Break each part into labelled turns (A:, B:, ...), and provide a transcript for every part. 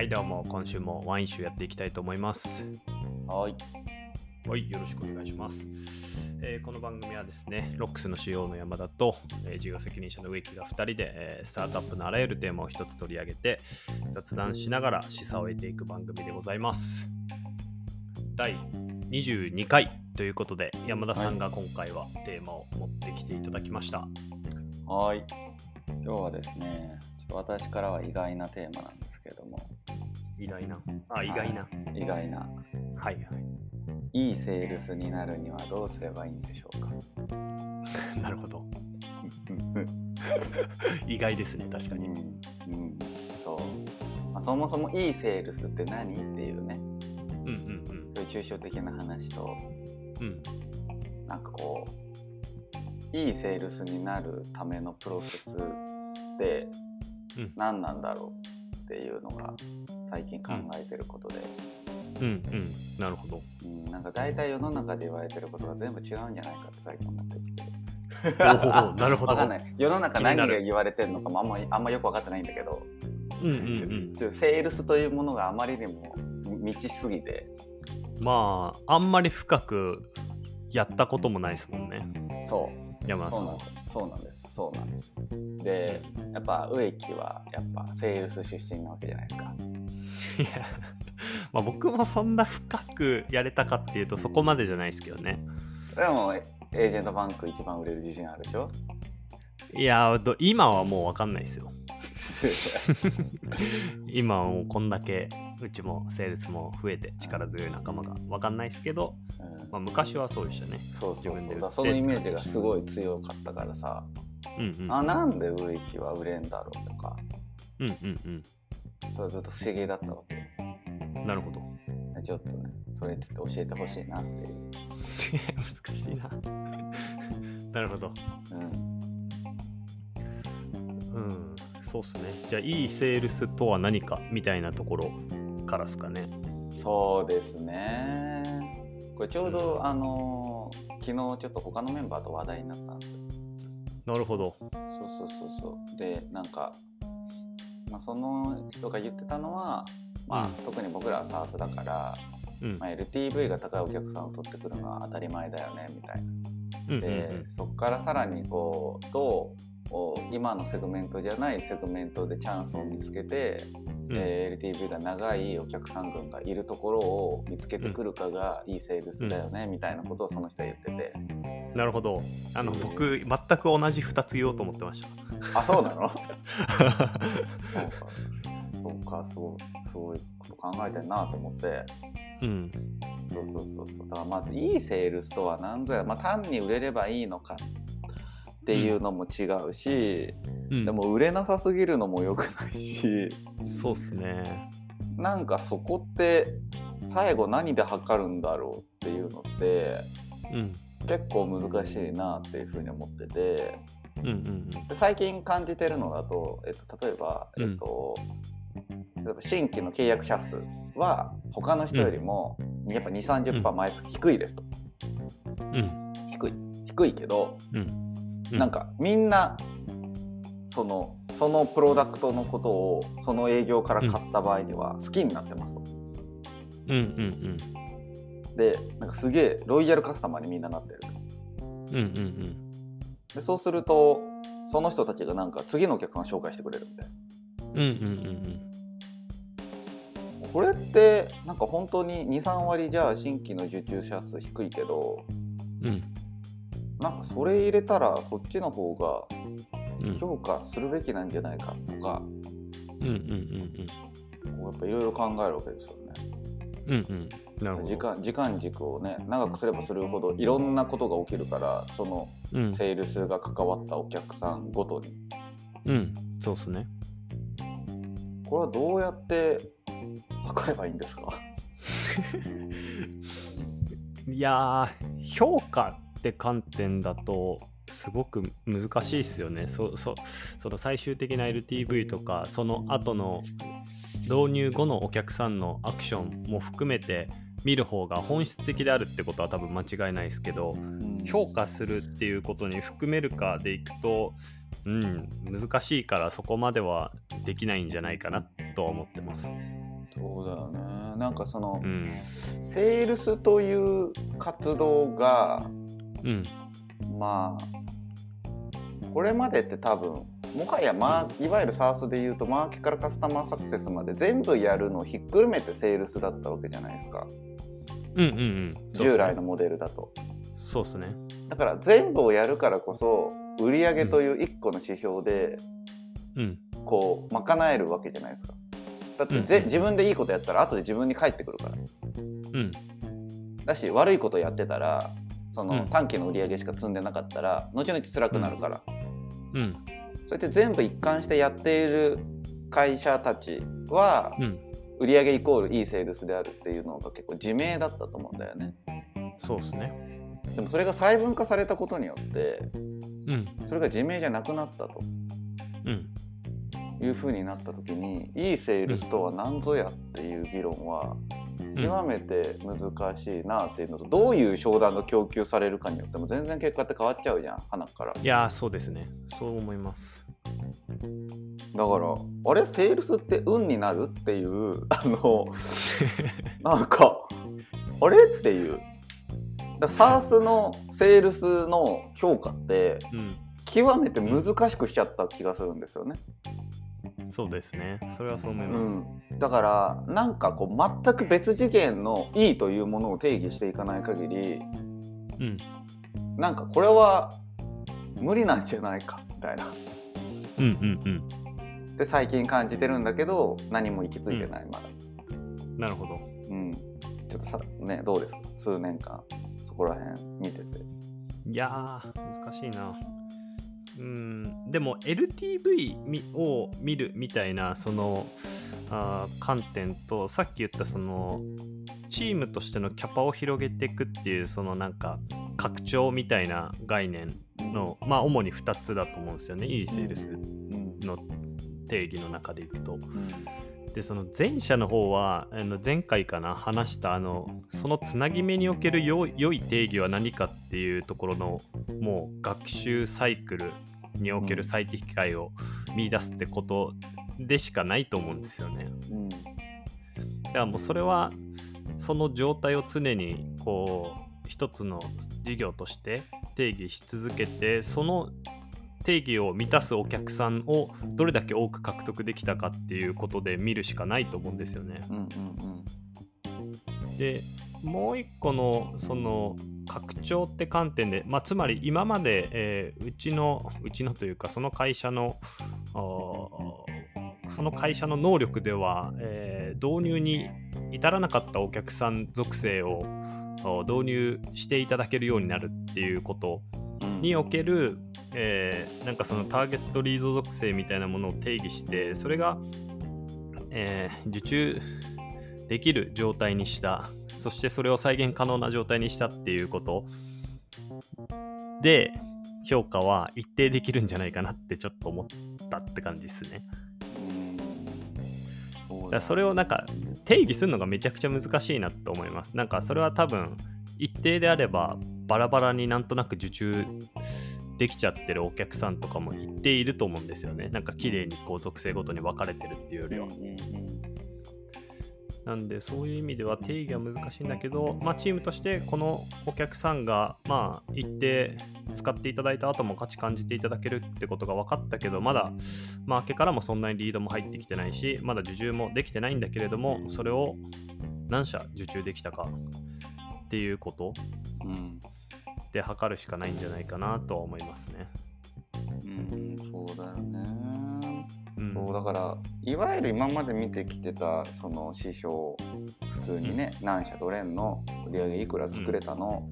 A: はいどうも、今週もワイン集やっていきたいと思います。
B: はい。
A: はい、よろしくお願いします。この番組はですね、ロックスの CEO の山田と、事業責任者の植木が2人で、スタートアップのあらゆるテーマを一つ取り上げて雑談しながら示唆を得ていく番組でございます。第22回ということで、山田さんが今回はテーマを持ってきていただきました。
B: はい。今日はですね、ちょっと私からは意外なテーマなんですけども。
A: 意外な。
B: 意外な。
A: はいはい。
B: いいセールスになるにはどうすればいいんでしょうか。
A: なるほど。意外ですね、確かに。
B: そう。そもそもいいセールスって何っていうね。そういう抽象的な話と、なんかこう、いいセールスになるためのプロセスって何なんだろうっていうのが最近考えてることで。
A: なるほど。
B: なんか大体世の中で言われてることが全部違うんじゃないかって最近思ってきて。
A: なるほど。
B: 分かんない。世の中何が言われてるのかもあんまよく分かってないんだけど、セールスというものがあまりにも未知すぎて。
A: まあ、あんまり深くやったこともないですもんね。
B: そう。
A: 山田さんは。
B: そうなんです。で、やっぱ植木はやっぱセールス出身なわけじゃないですか。
A: いや、まあ僕もそんな深くやれたかっていうとそこまでじゃないですけどね。
B: でもエージェントバンク一番売れる自信あるでしょ。
A: いや、今はもう分かんないですよ。今はもうこんだけうちもセールスも増えて力強い仲間が分かんないですけど、昔はそうでしたね。
B: そうそのイメージがすごい強かったからさ、なんで植木は売れんだろうとか、それずっと不思議だったわけ。
A: なるほど。
B: ちょっとね、それちょっと教えてほしいなっていう。
A: 難しいな。なるほど。そうっすね。じゃあいいセールスとは何かみたいなところからですかね。
B: そうですね。これちょうど、昨日ちょっと他のメンバーと話題になったんですよ。
A: なるほど。
B: そうで、なんか、その人が言ってたのは、特に僕らはサースだから、LTV が高いお客さんを取ってくるのは当たり前だよねみたいな。で、そこからさらにこう今のセグメントじゃないセグメントでチャンスを見つけて、LTV が長いお客さん群がいるところを見つけてくるかがいいセールスだよね、みたいなことをその人は言ってて。
A: なるほど。僕全く同じ2つ言おうと思ってました。
B: あ、そうなの？そういうこと考えてんなと思って。だからまずいいセールスとは何ぞや、単に売れればいいのかっていうのも違うし、でも売れなさすぎるのも良くないし。
A: そうっすね。
B: なんかそこって最後何で測るんだろうっていうのって、結構難しいなっていうふうに思ってて、で最近感じてるのだと、例えば新規の契約者数は他の人よりもやっぱ 2,30% 毎月低いですと。低いけど、なんかみんなそのプロダクトのことをその営業から買った場合には好きになってますと。で、なんかすげえロイヤルカスタマーにみんななってる。でそうするとその人たちがなんか次のお客さん紹介してくれるんで。これってなんか本当に 2,3 割じゃあ新規の受注者数低いけど、なんかそれ入れたらそっちの方が評価するべきなんじゃないかとか、やっぱいろいろ考えるわけですよね。
A: なるほど。
B: 時間軸をね長くすればするほどいろんなことが起きるから、そのセールスが関わったお客さんごとに。
A: そうですね。
B: これはどうやって測ればいいんですか？
A: いやー、評価って観点だとすごく難しいですよね。その最終的な LTV とかその後の導入後のお客さんのアクションも含めて見る方が本質的であるってことは多分間違いないですけど、評価するっていうことに含めるかでいくと、難しいからそこまではできないんじゃないかなとは思ってます。
B: そうだよね。なんかその、セールスという活動が、まあこれまでって多分もはや、いわゆる SaaS でいうとマーケからカスタマーサクセスまで全部やるのをひっくるめてセールスだったわけじゃないですか。従来のモデルだと。
A: そうですね。
B: だから全部をやるからこそ売上という一個の指標で、こう賄えるわけじゃないですか。だって、自分でいいことやったら後で自分に返ってくるから。だし悪いことやってたらその短期の売上しか積んでなかったら後々辛くなるから。そうやって全部一貫してやっている会社たちは、売上イコールいいセールスであるっていうのが結構自明だったと思うんだよね。
A: そうですね。
B: でもそれが細分化されたことによって、それが自明じゃなくなったと、いう風になった時にいいセールスとは何ぞやっていう議論は極めて難しいなっていうのと、どういう商談が供給されるかによっても全然結果って変わっちゃうじゃん、花から。
A: いやそうですね、そう思います。
B: だからあれセールスって運になるっていうなんかあれっていう、だから SaaS のセールスの評価って、極めて難しくしちゃった気がするんですよね。
A: そうですね、それはそう思います。
B: だからなんかこう全く別次元のいいというものを定義していかない限り、なんかこれは無理なんじゃないかみたいな、で最近感じてるんだけど何も行き着いてない、まだ。
A: なるほど。
B: ちょっとさね、どうですか、数年間そこら辺見てて。
A: いや難しいな。でも LTV を見るみたいなその観点と、さっき言ったそのチームとしてのキャパを広げていくっていうそのなんか拡張みたいな概念の、主に2つだと思うんですよね、いいセールスの定義の中でいくと。でその前者の方は前回かな話したそのつなぎ目における良い定義は何かっていうところのもう学習サイクルにおける最適解を見出すってことでしかないと思うんですよね。だからもうそれはその状態を常にこう一つの事業として定義し続けて、その定義を満たすお客さんをどれだけ多く獲得できたかっていうことで見るしかないと思うんですよね。でもう一個のその拡張って観点で、つまり今まで、うちのというかその会社の能力では、導入に至らなかったお客さん属性を導入していただけるようになるっていうことにおける、なんかそのターゲットリード属性みたいなものを定義して、それが、受注できる状態にした、そしてそれを再現可能な状態にしたっていうことで評価は一定できるんじゃないかなってちょっと思ったって感じですね。だからそれをなんか定義するのがめちゃくちゃ難しいなと思います。なんかそれは多分一定であればバラバラになんとなく受注できちゃってるお客さんとかも一定いると思うんですよね。なんか綺麗にこう属性ごとに分かれてるっていうよりは。なんでそういう意味では定義は難しいんだけど、チームとしてこのお客さんが一定使っていただいた後も価値感じていただけるってことが分かったけど、まだマーケからもそんなにリードも入ってきてないし、まだ受注もできてないんだけれども、それを何社受注できたかっていうことで測るしかないんじゃないかなとは思いますね。
B: そうだよね。そうだからいわゆる今まで見てきてたその指標、普通にね、何社どれんの売上いくら作れたの、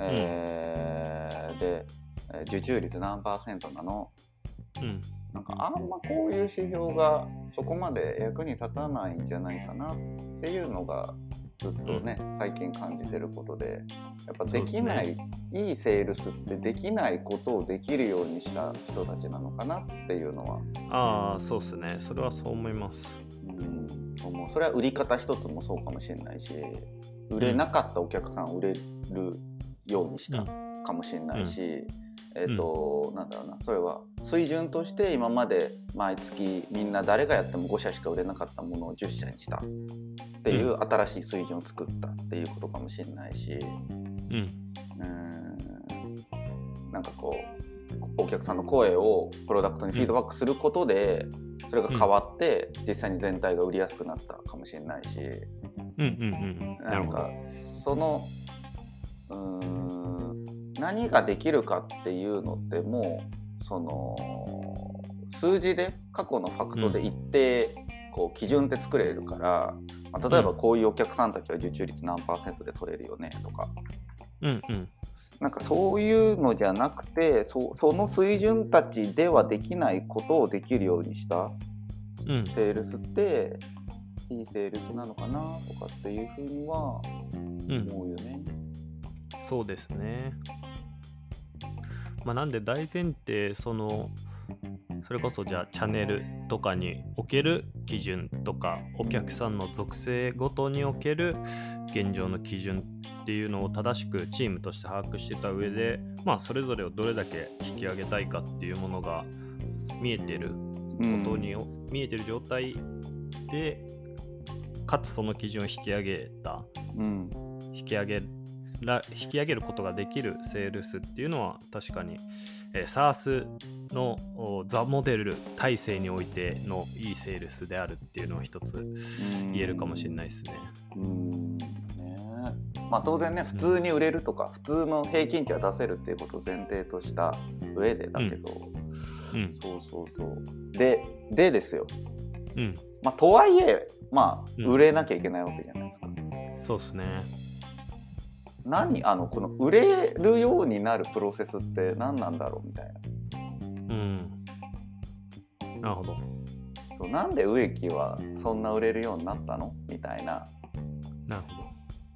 B: で受注率何%なの、なんかあんまこういう指標がそこまで役に立たないんじゃないかなっていうのがずっとね、最近感じてることで、やっぱできない、いいセールスってできないことをできるようにした人たちなのかなっていうのは。
A: そうですね、それはそう思います。
B: それは売り方一つもそうかもしれないし、売れなかったお客さんを売れるようにしたかもしれないし、 なんだろうな、それは水準として今まで毎月みんな誰がやっても5社しか売れなかったものを10社にしたっていう新しい水準を作ったっていうことかもしれないし、なんかこうお客さんの声をプロダクトにフィードバックすることで、それが変わって実際に全体が売りやすくなったかもしれないし、なんかその何ができるかっていうのってもうその数字で過去のファクトで一定こう基準って作れるから、例えばこういうお客さんたちは受注率何%で取れるよねとか、なんかそういうのじゃなくて、その水準たちではできないことをできるようにしたセールスっていいセールスなのかなとかっていうふうには思うよね。
A: そうですね。なんで大前提それこそじゃあチャンネルとかにおける基準とかお客さんの属性ごとにおける現状の基準っていうのを正しくチームとして把握してた上で、それぞれをどれだけ引き上げたいかっていうものが見えてることに、見えてる状態でかつその基準を引き上げた、引き上げることができるセールスっていうのは確かに、SaaS のザ・モデル体制においてのいいセールスであるっていうのは一つ言えるかもしれないですね。
B: 当然ね、普通に売れるとか、普通の平均値は出せるっていうことを前提とした上でだけど、でですよ、とはいえ売れなきゃいけないわけじゃないですか。
A: そうですね。
B: この売れるようになるプロセスって何なんだろうみたいな。
A: なるほど。
B: そう、なんで植木はそんな売れるようになったのみたいな。
A: なるほど。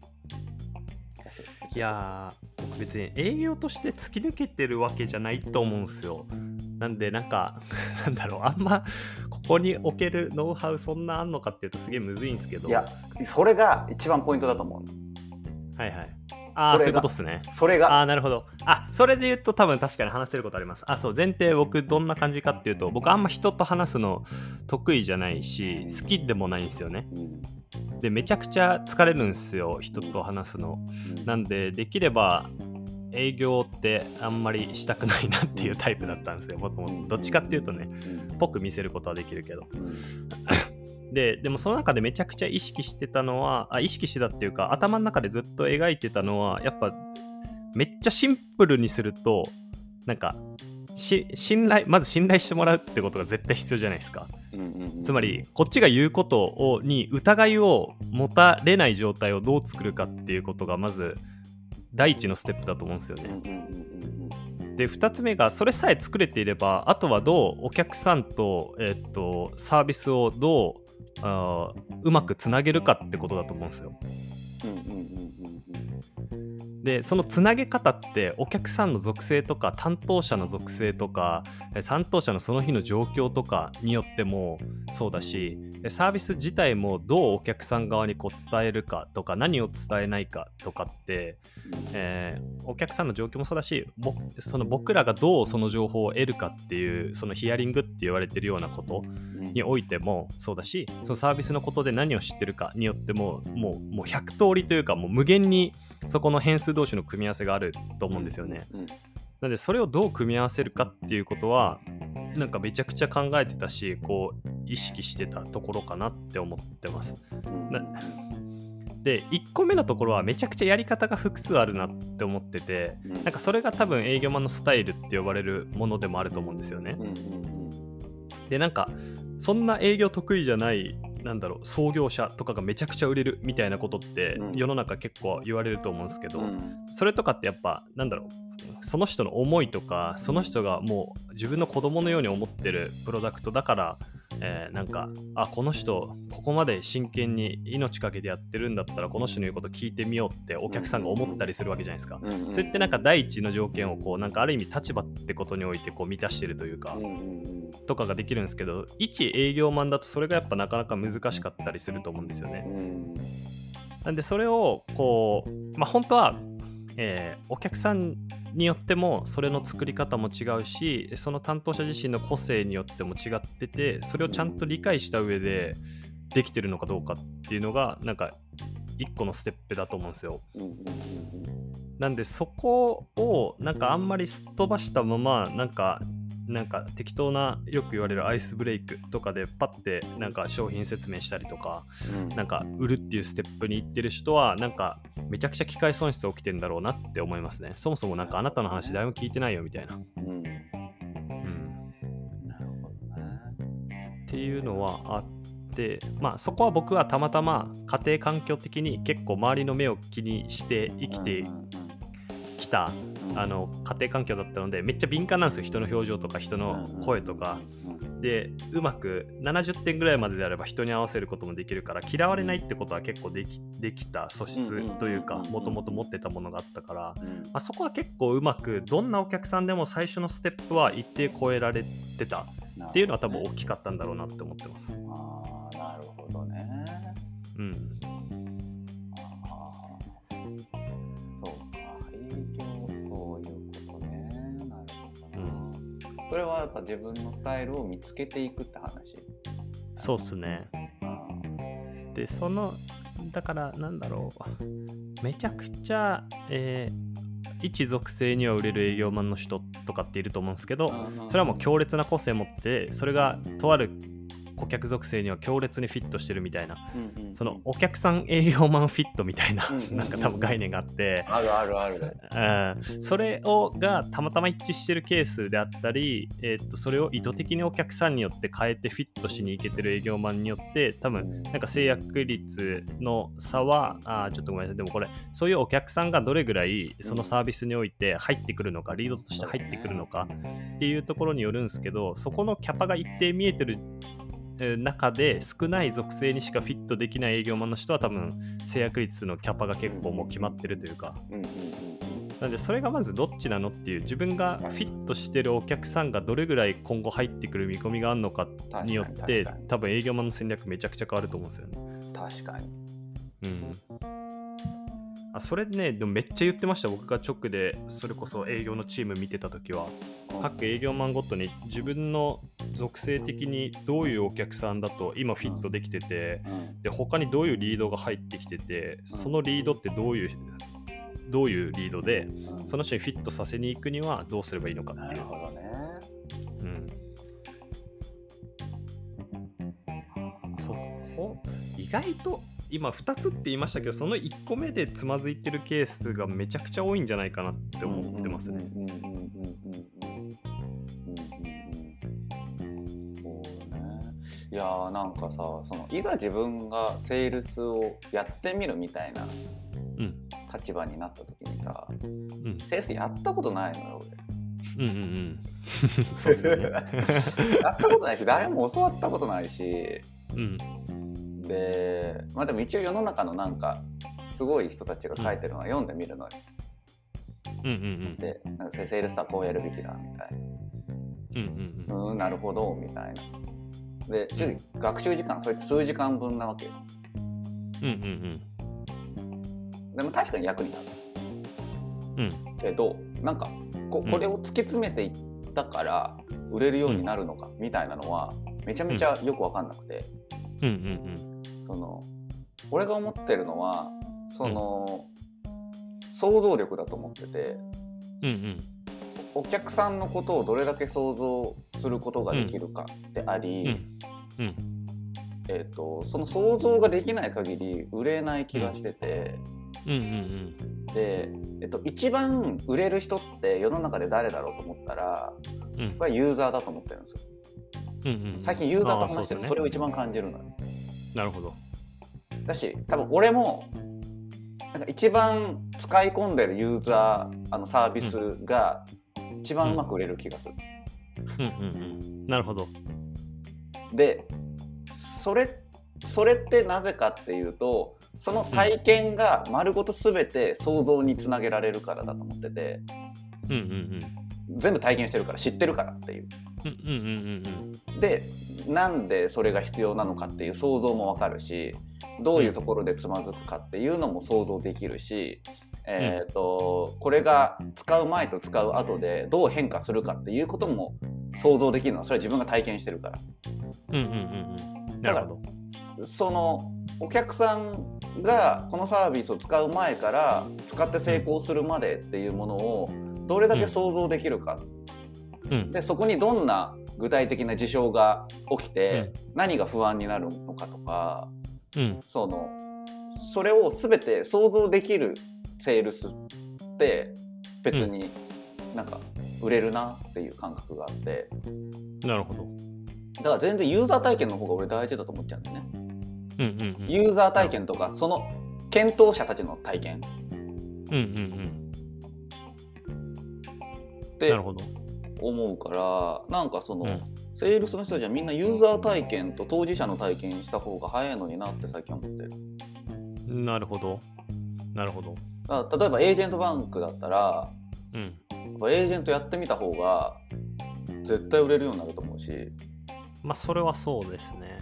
A: いやー、別に営業として突き抜けてるわけじゃないと思うんですよ。なんでなんだろう、あんまここにおけるノウハウそんなあんのかっていうとすげえむずいんですけど。
B: いや、それが一番ポイントだと思う。
A: そういうことっすね。
B: それが
A: なるほど。それで言うと多分確かに話せることあります。そう前提僕どんな感じかっていうと、僕あんま人と話すの得意じゃないし好きでもないんですよね。でめちゃくちゃ疲れるんですよ、人と話すの。なんでできれば営業ってあんまりしたくないなっていうタイプだったんですよ。もともとどっちかっていうとね、ぽく見せることはできるけど。でもその中でめちゃくちゃ意識してたっていうか頭の中でずっと描いてたのは、やっぱめっちゃシンプルにするとなんかまず信頼してもらうってことが絶対必要じゃないですか。つまりこっちが言うことに疑いを持たれない状態をどう作るかっていうことがまず第一のステップだと思うんですよね。で2つ目がそれさえ作れていれば、あとはどうお客さんと、サービスをどうまくつなげるかってことだと思うんですよ。でそのつなげ方ってお客さんの属性とか担当者の属性とか担当者のその日の状況とかによってもそうだし、サービス自体もどうお客さん側にこう伝えるかとか何を伝えないかとかって、お客さんの状況もそうだし、その僕らがどうその情報を得るかっていうそのヒアリングって言われてるようなことにおいてもそうだし、そのサービスのことで何を知ってるかによってももう100通りというかもう無限にそこの変数同士の組み合わせがあると思うんですよね。なのでそれをどう組み合わせるかっていうことはなんかめちゃくちゃ考えてたし、こう意識してたところかなって思ってます。で1個目のところはめちゃくちゃやり方が複数あるなって思ってて、なんかそれが多分営業マンのスタイルって呼ばれるものでもあると思うんですよね。でなんかそんな営業得意じゃない創業者とかがめちゃくちゃ売れるみたいなことって世の中結構言われると思うんですけど、それとかってやっぱその人の思いとかその人がもう自分の子供のように思ってるプロダクトだから、この人ここまで真剣に命かけてやってるんだったらこの人の言うこと聞いてみようってお客さんが思ったりするわけじゃないですか。それってなんか第一の条件をこうある意味立場ってことにおいてこう満たしてるというか、とかができるんですけど、一営業マンだとそれがやっぱなかなか難しかったりすると思うんですよね。なんでそれをこう、本当は、お客さんによってもそれの作り方も違うし、その担当者自身の個性によっても違ってて、それをちゃんと理解した上でできてるのかどうかっていうのがなんか一個のステップだと思うんですよ。なんでそこをなんかあんまりすっ飛ばしたままなんか適当なよく言われるアイスブレイクとかでパッてなんか商品説明したりとか、なんか売るっていうステップに行ってる人はなんかめちゃくちゃ機会損失起きてんだろうなって思いますね。そもそもなんかあなたの話誰も聞いてないよみたいな。なるほどね。っていうのはあって、まあそこは僕はたまたま家庭環境的に結構周りの目を気にして生きてきた家庭環境だったので、めっちゃ敏感なんですよ、人の表情とか人の声とかで。うまく70点ぐらいまでであれば人に合わせることもできるから、嫌われないってことは結構できた素質というか、もともと持ってたものがあったから、まあ、そこは結構うまくどんなお客さんでも最初のステップは一定超えられてたっていうのは多分大きかったんだろうなって思ってます。
B: ああ、なるほどね。それはやっぱ自分のスタイルを見つけていくって話。
A: そうっすね。でだからなんだろう、めちゃくちゃ、一属性には売れる営業マンの人とかっていると思うんですけど、それはもう強烈な個性を持って、それがとある顧客属性には強烈にフィットしてるみたいな、そのお客さん営業マンフィットみたいな、なんか多分概念があって、それがたまたま一致してるケースであったり、それを意図的にお客さんによって変えてフィットしにいけてる営業マンによって多分なんか制約率の差はちょっとごめんなさい、でもこれそういうお客さんがどれぐらいそのサービスにおいて入ってくるのか、リードとして入ってくるのかっていうところによるんですけど、そこのキャパが一定見えてる中で少ない属性にしかフィットできない営業マンの人は多分制約率のキャパが結構もう決まってるというか、なのでそれがまずどっちなのっていう、自分がフィットしてるお客さんがどれぐらい今後入ってくる見込みがあるのかによって多分営業マンの戦略めちゃくちゃ変わると思うんですよね。
B: 確かに。
A: それね、でもめっちゃ言ってました。僕が直でそれこそ営業のチーム見てた時は、各営業マンごとに自分の属性的にどういうお客さんだと今フィットできてて、で他にどういうリードが入ってきてて、そのリードってどういうリードでその人にフィットさせに行くにはどうすればいいのかっていう。なるほどね。そこ意外と今2つって言いましたけど、その1個目でつまずいてるケースがめちゃくちゃ多いんじゃないかなって思ってますね。
B: いやー、なんかさ、いざ自分がセールスをやってみるみたいな立場になった時にさ、セールスやったことないのよ俺。そうですよね。やったことないし、誰も教わったことないし、ででも一応世の中のなんかすごい人たちが書いてるのは読んでみるのよ。でなんかセールスはこうやるべきだみたいな、なるほどみたいな。で学習時間それって数時間分なわけよ。でも確かに役に立つ、けどなんかこれを突き詰めていったから売れるようになるのかみたいなのはめちゃめちゃよく分かんなくて、俺が思ってるのは想像力だと思ってて、お客さんのことをどれだけ想像することができるかであり、その想像ができない限り売れない気がしてて、で、一番売れる人って世の中で誰だろうと思ったら、これはユーザーだと思ってるんですよ。最近ユーザーと話してる、それを一番感じるのよ。
A: なるほど。
B: だし多分俺もなんか一番使い込んでるユーザーサービスが一番うまく売れる気がする。
A: なるほど。
B: でそれってなぜかっていうと、その体験が丸ごと全て想像につなげられるからだと思ってて、全部体験してるから知ってるからっていう。でなんでそれが必要なのかっていう想像も分かるし、どういうところでつまずくかっていうのも想像できるし、 これが使う前と使う後でどう変化するかっていうことも想像できるのはそれは自分が体験してるから。
A: なるほど。
B: そのお客さんがこのサービスを使う前から使って成功するまでっていうものをどれだけ想像できるか、でそこにどんな具体的な事象が起きて、何が不安になるのかとか、それを全て想像できるセールスって別になんか売れるなっていう感覚があって、
A: なるほど。
B: だから全然ユーザー体験の方が俺大事だと思っちゃうんだよね。ユーザー体験とかその検討者たちの体験って思うから、なんかその、セールスの人じゃみんなユーザー体験と当事者の体験した方が早いのになって最近思ってる。
A: なるほどなるほど。
B: 例えばエージェントバンクだったら、エージェントやってみた方が絶対売れるようになると思うし、
A: まあそれはそうですね。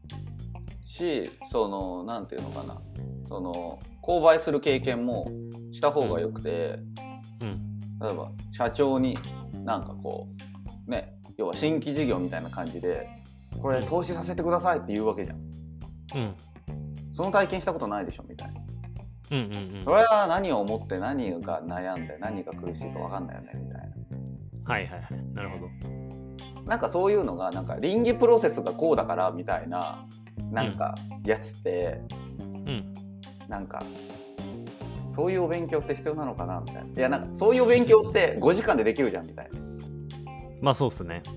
B: そのなんていうのかな、その購買する経験もした方がよくて、例えば社長になんかこうね、要は新規事業みたいな感じでこれ投資させてくださいって言うわけじゃん。その体験したことないでしょみたいな。それは何を思って何が悩んで何が苦しいか分かんないよねみたいな。なるほど。なんかそういうのがなんか倫理プロセスがこうだからみたいななんかやつって、なんかそういうお勉強って必要なのかなみたいな。いやなんかそういうお勉強って5時間でできるじゃんみたいな。
A: まあそうっすね。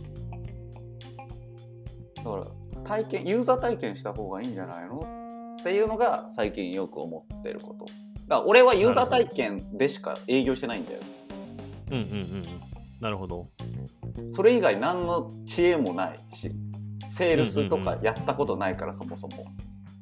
B: だからユーザー体験した方がいいんじゃないのっていうのが最近よく思ってること。だから俺はユーザー体験でしか営業してないんだよ。
A: なるほど。
B: それ以外何の知恵もないし、セールスとかやったことないから、そもそも。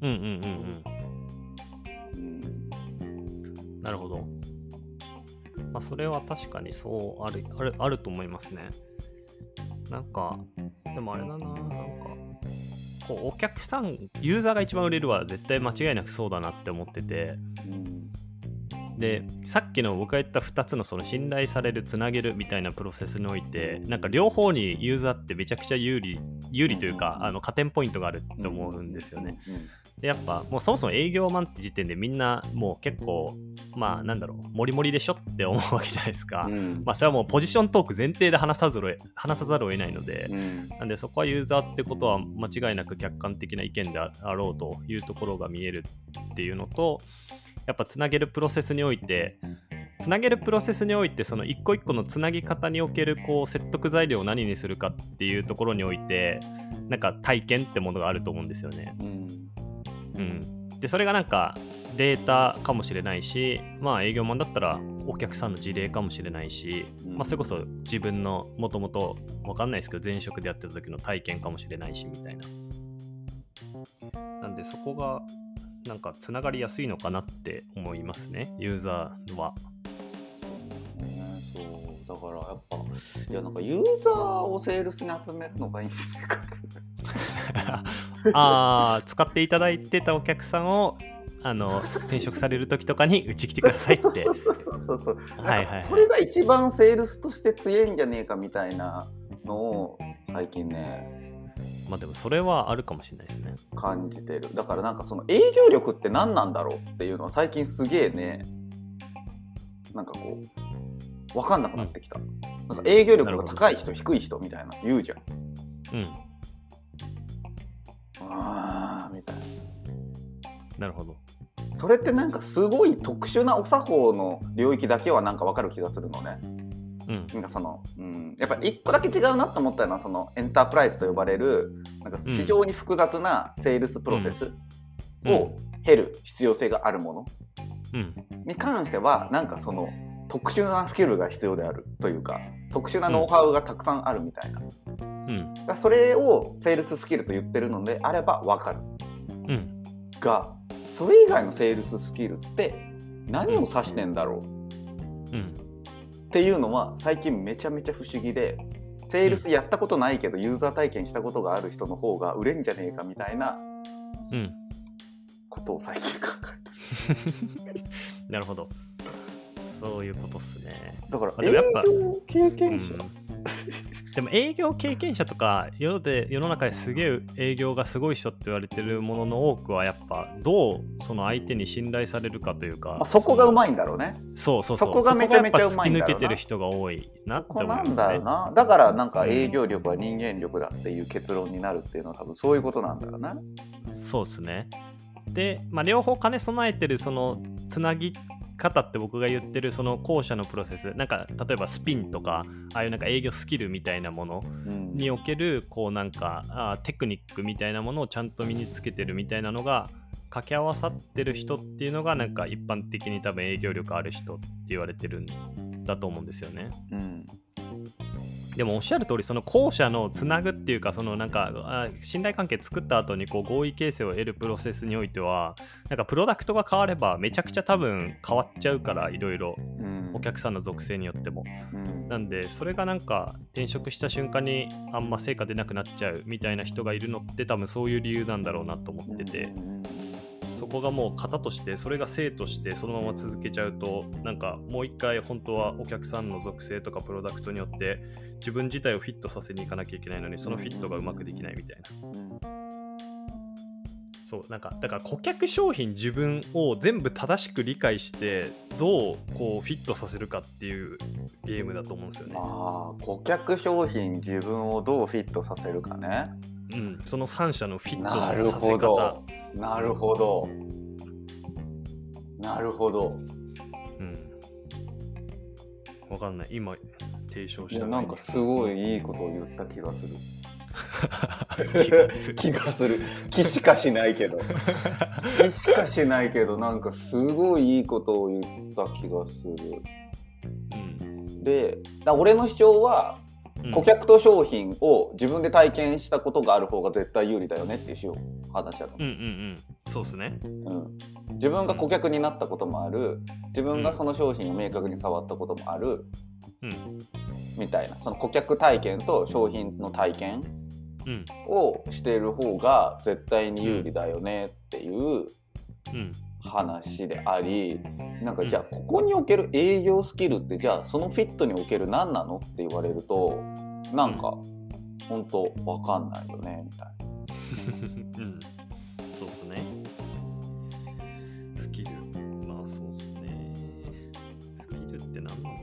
A: なるほど。まあそれは確かにそうあると思いますね。なんかでもあれだな、なんかこうお客さんユーザーが一番売れるは絶対間違いなくそうだなって思ってて、でさっきの僕が言った2つのその信頼されるつなげるみたいなプロセスにおいてなんか両方にユーザーってめちゃくちゃ有利というか加点ポイントがあると思うんですよね。でやっぱもうそもそも営業マンって時点でみんなもう結構まあなんだろうモリモリでしょって思うわけじゃないですか。まあそれはもうポジショントーク前提で話さざるを得ないので、なんでそこはユーザーってことは間違いなく客観的な意見であろうというところが見えるっていうのと、やっぱつなげるプロセスにおいてその一個一個のつなぎ方におけるこう説得材料を何にするかっていうところにおいてなんか体験ってものがあると思うんですよね。でそれがなんかデータかもしれないし、まあ営業マンだったらお客さんの事例かもしれないし、まあそれこそ自分のもともと分かんないですけど前職でやってた時の体験かもしれないしみたいな。なんでそこがなんかつながりやすいのかなって思いますね、ユーザーは。
B: そうだからやっぱいやなんかユーザーをセールスに集めるのがいいんじゃないか
A: って使っていただいてたお客さんを転職される時とかにうち来てくださいって。そ
B: れが一番セールスとして強いんじゃねえかみたいなのを最近ね、
A: まあでもそれはあるかもしれないですね。
B: 感じてる。だからなんかその営業力って何なんだろうっていうのは最近すげえね、なんかこう分かんなくなってきた。なんか営業力が高い人低い人みたいな言うじゃん。みたいな。な
A: るほど。
B: それってなんかすごい特殊なお作法の領域だけはなんか分かる気がするのね。なんかそのやっぱり一個だけ違うなと思ったのはそのエンタープライズと呼ばれるなんか非常に複雑なセールスプロセスを経る必要性があるものに関してはなんかその特殊なスキルが必要であるというか特殊なノウハウがたくさんあるみたいな、それをセールススキルと言ってるのであれば分かる、がそれ以外のセールススキルって何を指してんだろう、っていうのは最近めちゃめちゃ不思議で、セールスやったことないけどユーザー体験したことがある人の方が売れんじゃねえかみたいなことを最近考えてる。
A: なるほど。 そういうことっすね。
B: だから
A: でもやっぱ
B: 営業経験者、
A: でも営業経験者とか世の中ですげえ営業がすごい人って言われてるものの多くはやっぱどうその相手に信頼されるかというか、
B: そこがうまいんだろうね。
A: そ
B: こがめちゃめちゃうまいんだろうな。
A: 突き抜けてる人が多いなって思いますね。
B: そこなんだろうな。だからなんか営業力は人間力だっていう結論になるっていうのは多分そういうことなんだろうな。
A: そうですね。で、両方兼ね備えてるそのつなぎ方って僕が言ってるその後者のプロセス、なんか例えばスピンとかああいうなんか営業スキルみたいなものにおけるこうなんかテクニックみたいなものをちゃんと身につけてるみたいなのが掛け合わさってる人っていうのがなんか一般的に多分営業力ある人って言われてるんだと思うんですよね。でもおっしゃる通りその後者のつなぐっていうかそのなんか信頼関係作った後にこう合意形成を得るプロセスにおいてはなんかプロダクトが変わればめちゃくちゃ多分変わっちゃうからいろいろお客さんの属性によっても、なんでそれがなんか転職した瞬間にあんま成果出なくなっちゃうみたいな人がいるのって多分そういう理由なんだろうなと思ってて、そこがもう型としてそれが性としてそのまま続けちゃうとなんかもう一回本当はお客さんの属性とかプロダクトによって自分自体をフィットさせにいかなきゃいけないのにそのフィットがうまくできないみたいな、そうなんかだから顧客商品自分を全部正しく理解してどうこうフィットさせるかっていうゲームだと思うんですよね。
B: 顧客商品自分をどうフィットさせるかね。
A: その3社のフィットのさせ方。
B: なるほど。
A: わかんない。今提唱した
B: なんかすごいいいことを言った気がする。気しかしないけどなんかすごいいいことを言った気がする。で、俺の主張は顧客と商品を自分で体験したことがある方が絶対有利だよねっていう話だと思う。
A: そうですね。
B: 自分が顧客になったこともある、自分がその商品を明確に触ったこともある、みたいな、その顧客体験と商品の体験をしている方が絶対に有利だよねっていう話であり、なんかじゃあここにおける営業スキルってじゃあそのフィットにおける何なのって言われるとなんか本当わかんないよねみたいな。
A: そうっすね。スキル、そうっすね。スキルって何なんだろ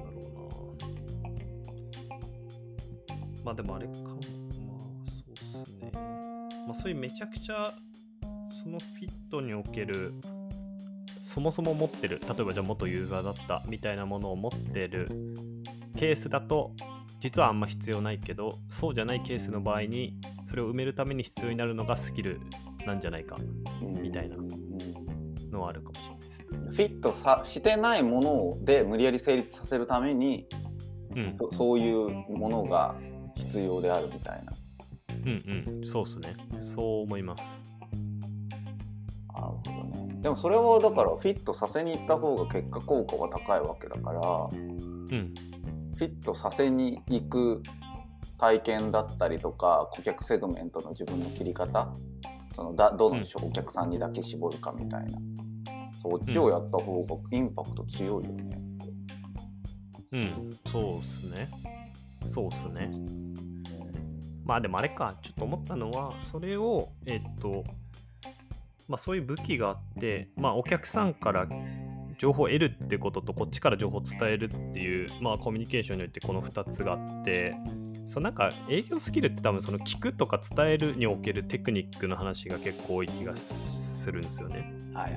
A: うな。でもあれかも。そうっすね。そういうめちゃくちゃそのフィットにおけるそもそも持ってる、例えばじゃあ元ユーザーだったみたいなものを持ってるケースだと実はあんま必要ないけど、そうじゃないケースの場合にそれを埋めるために必要になるのがスキルなんじゃないかみたいなのはあるかもしれないです。
B: フィットしてないもので無理やり成立させるために、そういうものが必要であるみたいな。
A: そうっすね。そう思います。
B: なるほどね。でもそれをだからフィットさせに行った方が結果効果が高いわけだから、フィットさせに行く体験だったりとか顧客セグメントの自分の切り方、どのお客さんにだけ絞るかみたいな、そっちをやった方がインパクト強いよね。
A: そうっすね。でもあれか、ちょっと思ったのはそれをそういう武器があって、お客さんから情報を得るってこととこっちから情報を伝えるっていう、コミュニケーションにおいてこの2つがあって、なんか営業スキルって多分その聞くとか伝えるにおけるテクニックの話が結構多い気がするんですよね。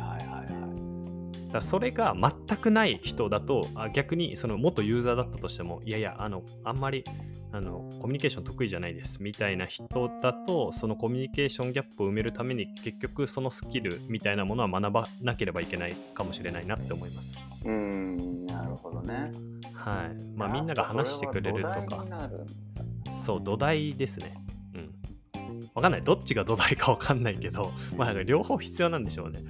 A: だそれが全くない人だと逆にその元ユーザーだったとしてもあんまりコミュニケーション得意じゃないですみたいな人だと、そのコミュニケーションギャップを埋めるために結局そのスキルみたいなものは学ばなければいけないかもしれないなって思います。
B: なるほどね。
A: みんなが話してくれるとか、そう土台ですね。わかんない、どっちが土台かわかんないけど、両方必要なんでしょうね。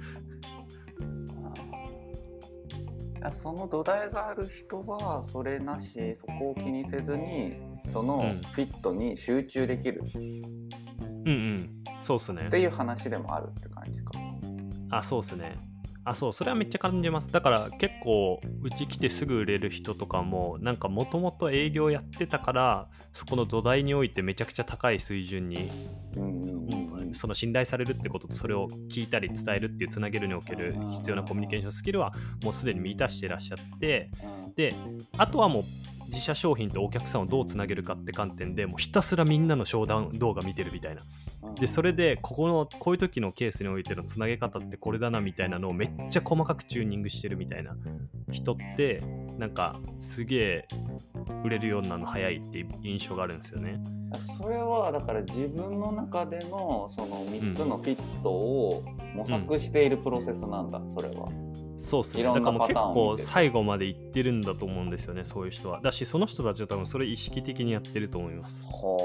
B: その土台がある人はそれなし、そこを気にせずにそのフィットに集中できる、
A: そうっすね
B: っていう話でもあるって感じか。
A: そうっすね。 そう、それはめっちゃ感じます。だから結構うち来てすぐ売れる人とかもなんかもともと営業やってたからそこの土台においてめちゃくちゃ高い水準に、その信頼されるってこととそれを聞いたり伝えるっていうつなげるにおける必要なコミュニケーションスキルはもうすでに満たしてらっしゃって、であとはもう自社商品とお客さんをどうつなげるかって観点でもうひたすらみんなの商談動画見てるみたいな。でそれでこういう時のケースにおいてのつなげ方ってこれだなみたいなのをめっちゃ細かくチューニングしてるみたいな人ってなんかすげえ売れるようになるの早いっていう印象があるんですよね。
B: それはだから自分の中でのその3つのフィットを模索しているプロセスなんだ、それは。
A: そうっすね。だからもう結構最後までいってるんだと思うんですよね、そういう人は。だしその人たちは多分それ意識的にやってると思います。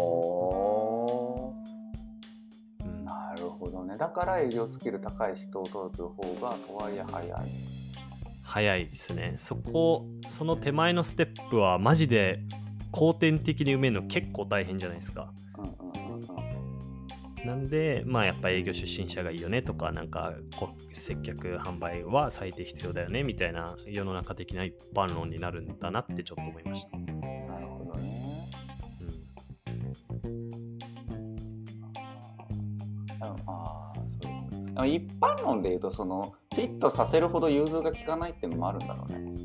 B: なるほどね。だから営業スキル高い人を取る方がとはいえ
A: 早いですね。その手前のステップはマジで後天的に埋めるの結構大変じゃないですか。なんでやっぱ営業出身者がいいよねとかなんか接客販売は最低必要だよねみたいな世の中的な一般論になるんだなってちょっと思いました。
B: なるほどね。そう一般論で言うとそのフィットさせるほど融通が利かないっていうのもあるんだろうね。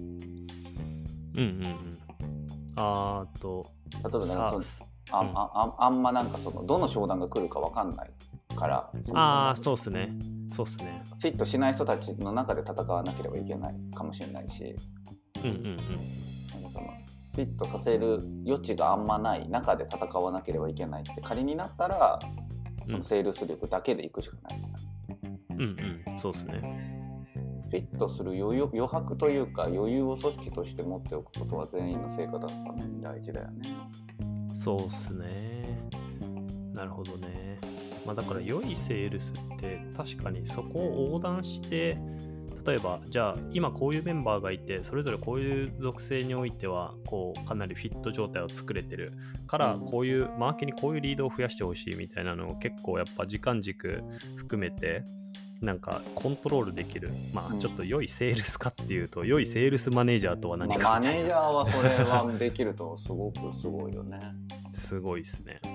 B: 例えばなんかあんまなんかそのどの商談が来るか分かんないから
A: そうっすね。フ
B: ィットしない人たちの中で戦わなければいけないかもしれないし、なんかそのフィットさせる余地があんまない中で戦わなければいけないって仮になったらそのセールス力だけでいくしかない。
A: そうっすね。
B: フィットする余白というか余裕を組織として持っておくことは全員の成果を出すために大事だよね。
A: そうっすね。なるほどね。だから良いセールスって確かにそこを横断して例えばじゃあ今こういうメンバーがいてそれぞれこういう属性においてはかなりフィット状態を作れてるからこういうマーケにこういうリードを増やしてほしいみたいなのを結構やっぱ時間軸含めてなんかコントロールできるちょっと良いセールスかっていうと良いセールスマネージャーとは何か、
B: マネージャーはそれはできるとすごくすごいよね。
A: すごいですね。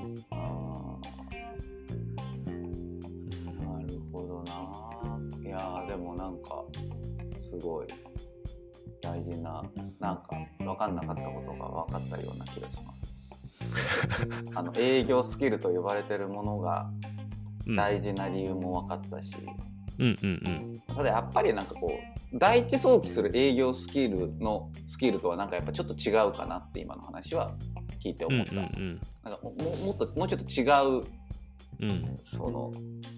B: なるほどな。いやでもなんかすごい大事ななんか分かんなかったことが分かったような気がします。営業スキルと呼ばれてるものが大事な理由も分かったし、ただやっぱりなんか第一想起する営業スキルとはなんかやっぱちょっと違うかなって今の話は聞いて思った。なんかもうちょっと違う、その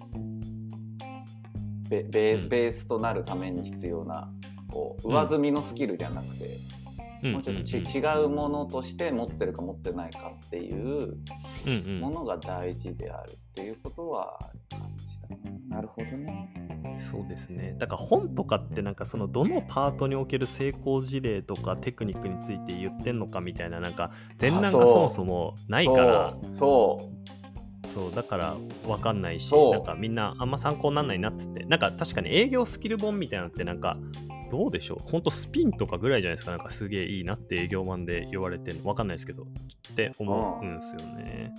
B: ベースとなるために必要な上積みのスキルじゃなくて、もうちょっと違うものとして持ってるか持ってないかっていうものが大事であるっていうことは感じた。なるほどね。
A: そうですね。だから本とかってなんかそのどのパートにおける成功事例とかテクニックについて言ってんのかみたいななんか前段がそもそもないからそうだから分かんないしなんかみんなあんま参考にならないなっつってなんか確かに営業スキル本みたいなのってなんかどうでしょうほんとスピンとかぐらいじゃないですか。なんかすげえいいなって営業マンで言われてるの分かんないですけどって思うんですよね。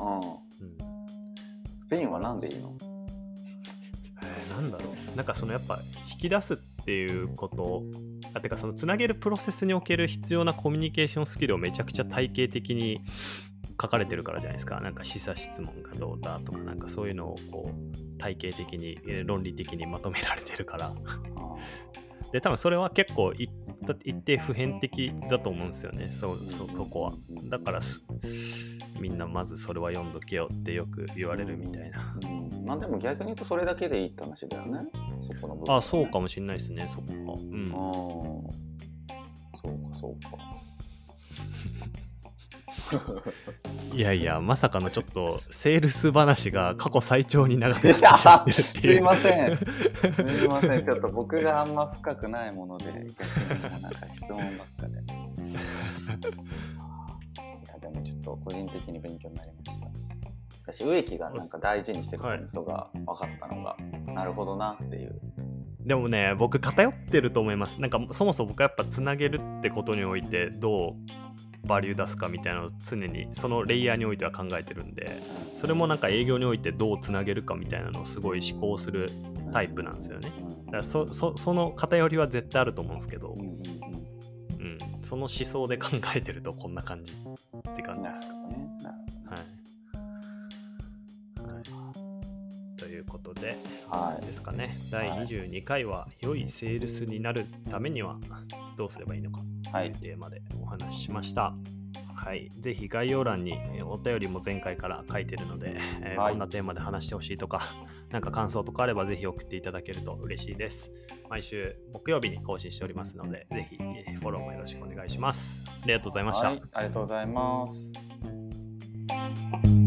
B: スピンはなんでいいの？
A: なんだろうなんかそのやっぱ引き出すっていうことてかそのつなげるプロセスにおける必要なコミュニケーションスキルをめちゃくちゃ体系的に書かれてるからじゃないですか。なんか示唆質問がどうだとかなんかそういうのを体系的に論理的にまとめられてるからで多分それは結構一定普遍的だと思うんですよね。そこはだからみんなまずそれは読んどけよってよく言われるみたいな。
B: でも逆に言うとそれだけでいいって話だよね。そこの部分、ね、
A: そうかもしれないですね。そこ
B: かそうか
A: いやいやまさかのちょっとセールス話が過去最長に長くなってしまってるっていう
B: すいませんちょっと僕があんま深くないもので逆になんか質問ばっかでいやでもちょっと個人的に勉強になりました。私植木がなんか大事にしてるポイントが分かったのがなるほどなっていう
A: でもね、僕偏ってると思います。なんかそもそも僕はやっぱつなげるってことにおいてどうバリュー出すかみたいなのを常にそのレイヤーにおいては考えてるんで、それもなんか営業においてどうつなげるかみたいなのをすごい思考するタイプなんですよね。だからその偏りは絶対あると思うんですけど、その思想で考えてるとこんな感じって感じですかね。はい。ということで、そうですかね。第22回は良いセールスになるためにはどうすればいいのかというテーマでお話ししました。はい、ぜひ概要欄にお便りも前回から書いてるので、こんなテーマで話してほしいとか、なんか感想とかあればぜひ送っていただけると嬉しいです。毎週木曜日に更新しておりますので、ぜひフォローもよろしくお願いします。ありがとうございました。
B: はい、ありがとうございます。